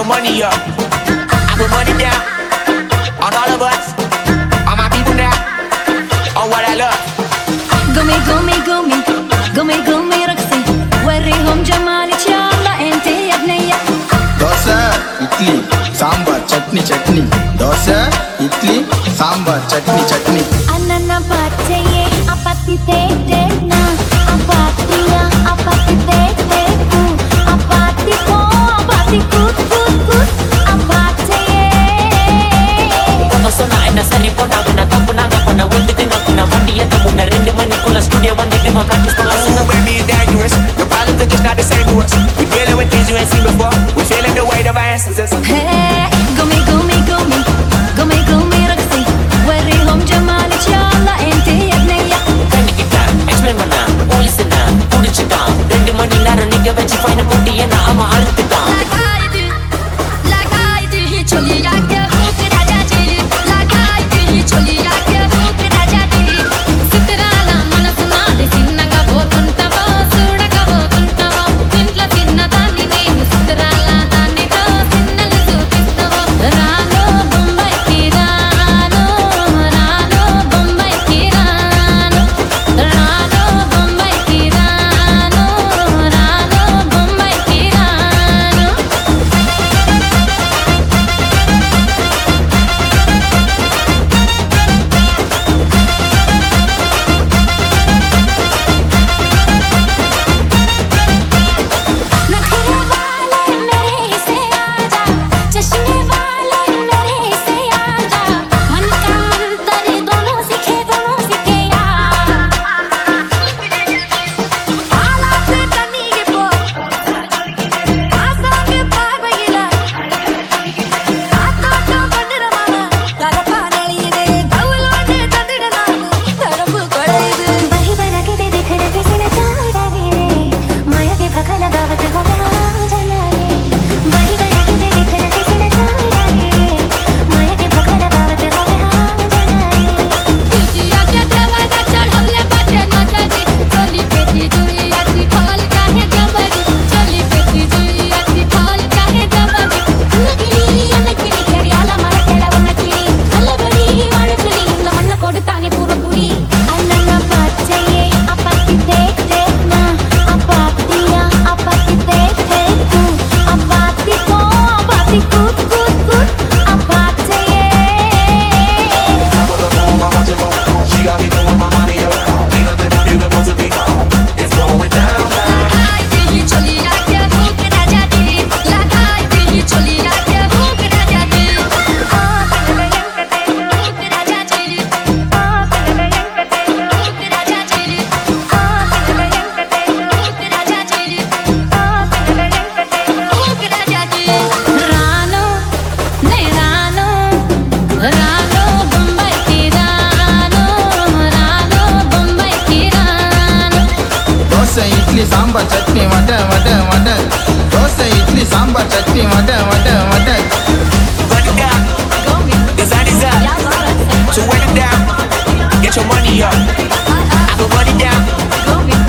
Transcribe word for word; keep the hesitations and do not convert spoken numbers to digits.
money up. I put money down on all of us, on my people now, on what I love. قومي قومي قومي قومي قومي رقصي وريهم جمالك يلا انتي يا بنية. Dosa idli sambar chutney chutney dosa idli sambar chutney chutney అన్నన్న పచ్చయ్యే అపత్తి తేటేనా అపత్తియా అపత్తి తేటేకు అపత్తి కో అపత్తి కుత్ కుత్ కుత్ అపచ్చయ్యే. சொன்னா என்ன சரி போனா உன்ன தப்பு நாங்க பண்ண ஒன்று நக்குன வண்டியை தப்புன ரெண்டு மணிக்குள்ள ஸ்டுடியோ வந்துட்டு ப்ராக்டிஸ் பண்ணலாம். Baby is dangerous. The problems are just not the same to us. We dealing with things you ain't seen before. We feeling the weight of our ancestors. Hey, قومي قومي قومي قومي قومي رقصي وريهم جمالك يلا انتي يا بنية. கண்ணிக்கிட்டா explain பண்ணா போலீஸ்னா குடிச்சுட்டான் ரெண்டு மணி நேரம் நிக்க வச்சு ஃபைன போட்டு என்ன அவன் அழுத்துட்டான். Idli sambar chutney vada vada vada dosa idli sambar chutney vada vada vada. Run it down, design is up. So run it down, get your money up. I put money down